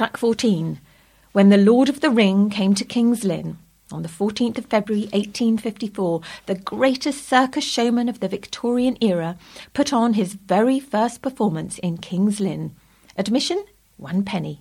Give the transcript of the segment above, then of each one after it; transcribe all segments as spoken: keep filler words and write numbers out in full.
track fourteen, when the Lord of the Ring came to King's Lynn on the fourteenth of February eighteen fifty-four, the greatest circus showman of the Victorian era put on his very first performance in King's Lynn. Admission, one penny.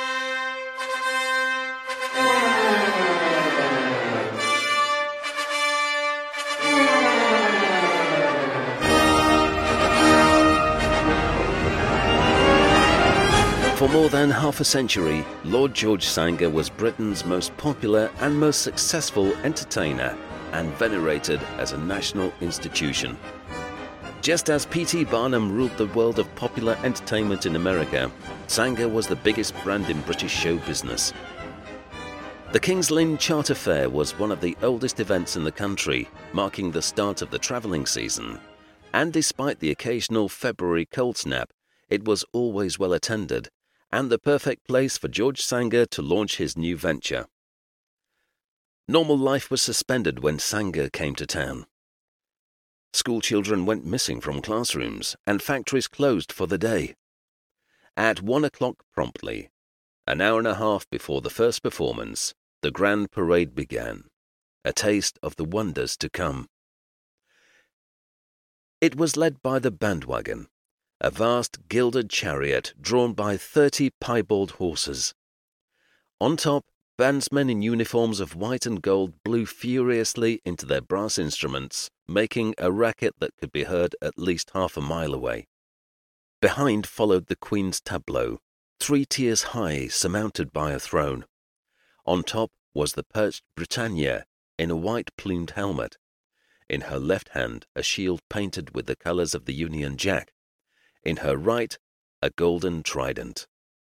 For more than half a century, Lord George Sanger was Britain's most popular and most successful entertainer and venerated as a national institution. Just as P T Barnum ruled the world of popular entertainment in America, Sanger was the biggest brand in British show business. The King's Lynn Charter Fair was one of the oldest events in the country, marking the start of the travelling season. And despite the occasional February cold snap, it was always well attended, and the perfect place for George Sanger to launch his new venture. Normal life was suspended when Sanger came to town. School children went missing from classrooms, and factories closed for the day. At one o'clock promptly, an hour and a half before the first performance, the grand parade began, a taste of the wonders to come. It was led by the bandwagon, a vast gilded chariot drawn by thirty piebald horses. On top, bandsmen in uniforms of white and gold blew furiously into their brass instruments, making a racket that could be heard at least half a mile away. Behind followed the Queen's tableau, three tiers high, surmounted by a throne. On top was the perched Britannia in a white plumed helmet. In her left hand, a shield painted with the colours of the Union Jack. In her right, a golden trident.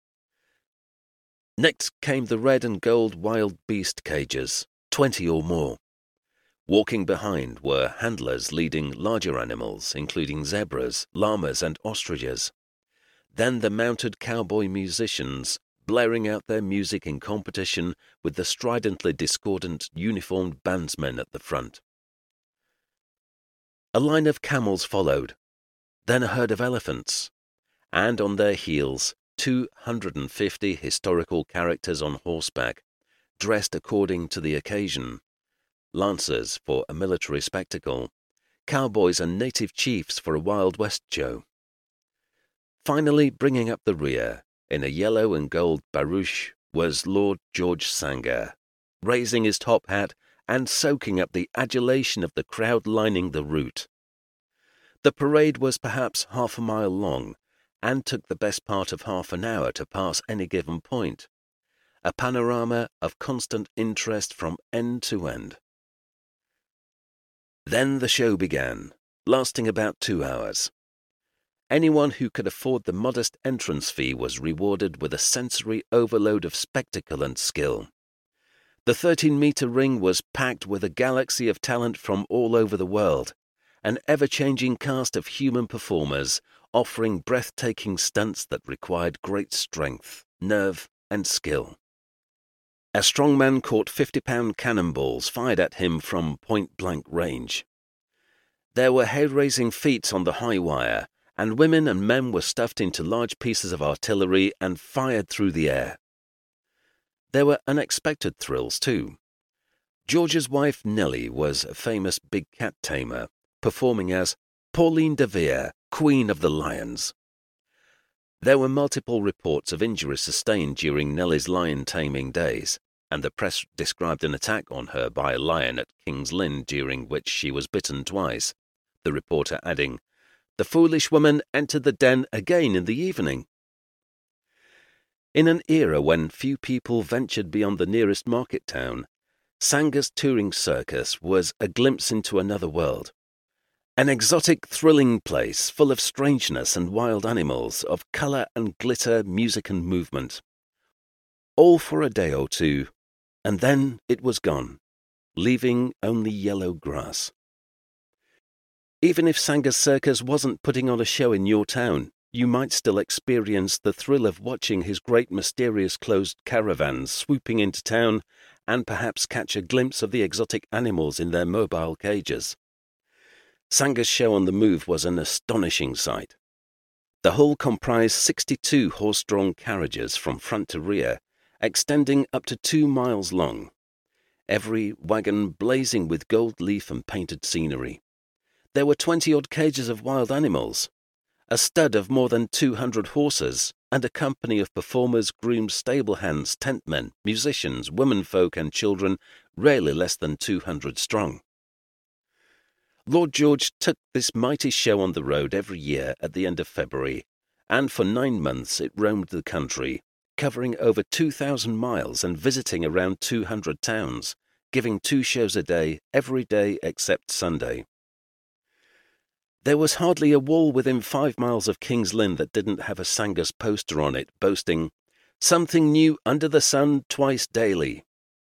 Next came the red and gold wild beast cages, twenty or more. Walking behind were handlers leading larger animals, including zebras, llamas, and ostriches. Then the mounted cowboy musicians, blaring out their music in competition with the stridently discordant uniformed bandsmen at the front. A line of camels followed, then a herd of elephants, and on their heels two hundred and fifty historical characters on horseback, dressed according to the occasion, lancers for a military spectacle, cowboys and native chiefs for a Wild West show. Finally, bringing up the rear, in a yellow and gold barouche, was Lord George Sanger, raising his top hat and soaking up the adulation of the crowd lining the route. The parade was perhaps half a mile long, and took the best part of half an hour to pass any given point, a panorama of constant interest from end to end. Then the show began, lasting about two hours. Anyone who could afford the modest entrance fee was rewarded with a sensory overload of spectacle and skill. The thirteen-metre ring was packed with a galaxy of talent from all over the world, an ever-changing cast of human performers offering breathtaking stunts that required great strength, nerve, and skill. A strongman caught fifty-pound cannonballs fired at him from point-blank range. There were hair-raising feats on the high wire, and women and men were stuffed into large pieces of artillery and fired through the air. There were unexpected thrills, too. George's wife Nellie was a famous big cat tamer, performing as Pauline de Vere, Queen of the Lions. There were multiple reports of injuries sustained during Nellie's lion-taming days, and the press described an attack on her by a lion at King's Lynn during which she was bitten twice, the reporter adding, "The foolish woman entered the den again in the evening." In an era when few people ventured beyond the nearest market town, Sanger's touring circus was a glimpse into another world. An exotic, thrilling place full of strangeness and wild animals, of colour and glitter, music and movement. All for a day or two, and then it was gone, leaving only yellow grass. Even if Sanger's circus wasn't putting on a show in your town, you might still experience the thrill of watching his great mysterious closed caravans swooping into town and perhaps catch a glimpse of the exotic animals in their mobile cages. Sanger's show on the move was an astonishing sight. The whole comprised sixty-two horse-drawn carriages from front to rear, extending up to two miles long, every wagon blazing with gold leaf and painted scenery. There were twenty-odd cages of wild animals, a stud of more than two hundred horses, and a company of performers, grooms, stable hands, tentmen, musicians, womenfolk and children, rarely less than two hundred strong. Lord George took this mighty show on the road every year at the end of February, and for nine months it roamed the country, covering over two thousand miles and visiting around two hundred towns, giving two shows a day, every day except Sunday. There was hardly a wall within five miles of King's Lynn that didn't have a Sangus poster on it, boasting, "Something new under the sun twice daily."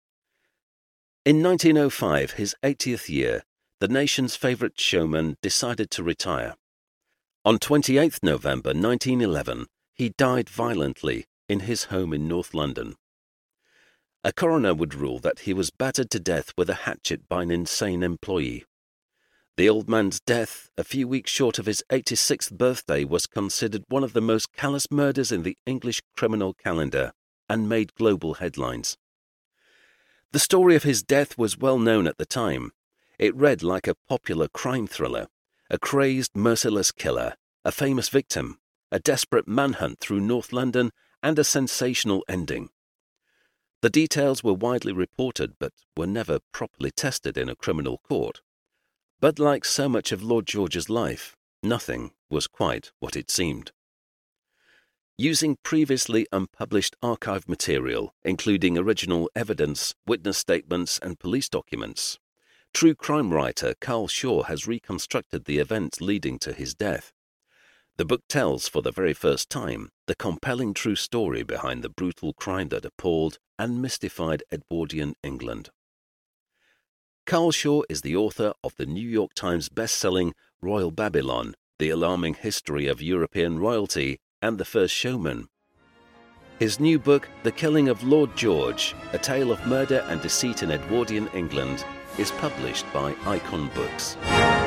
In nineteen oh five, his eightieth year, the nation's favourite showman decided to retire. On twenty-eighth November nineteen eleven, he died violently in his home in North London. A coroner would rule that he was battered to death with a hatchet by an insane employee. The old man's death, a few weeks short of his eighty-sixth birthday, was considered one of the most callous murders in the English criminal calendar and made global headlines. The story of his death was well known at the time. It read like a popular crime thriller, a crazed, merciless killer, a famous victim, a desperate manhunt through North London, and a sensational ending. The details were widely reported but were never properly tested in a criminal court. But like so much of Lord George's life, nothing was quite what it seemed. Using previously unpublished archive material, including original evidence, witness statements, and police documents, true crime writer Carl Shaw has reconstructed the events leading to his death. The book tells, for the very first time, the compelling true story behind the brutal crime that appalled and mystified Edwardian England. Carl Shaw is the author of the New York Times best-selling Royal Babylon, The Alarming History of European Royalty, and The First Showman. His new book, The Killing of Lord George, A Tale of Murder and Deceit in Edwardian England, is published by Icon Books.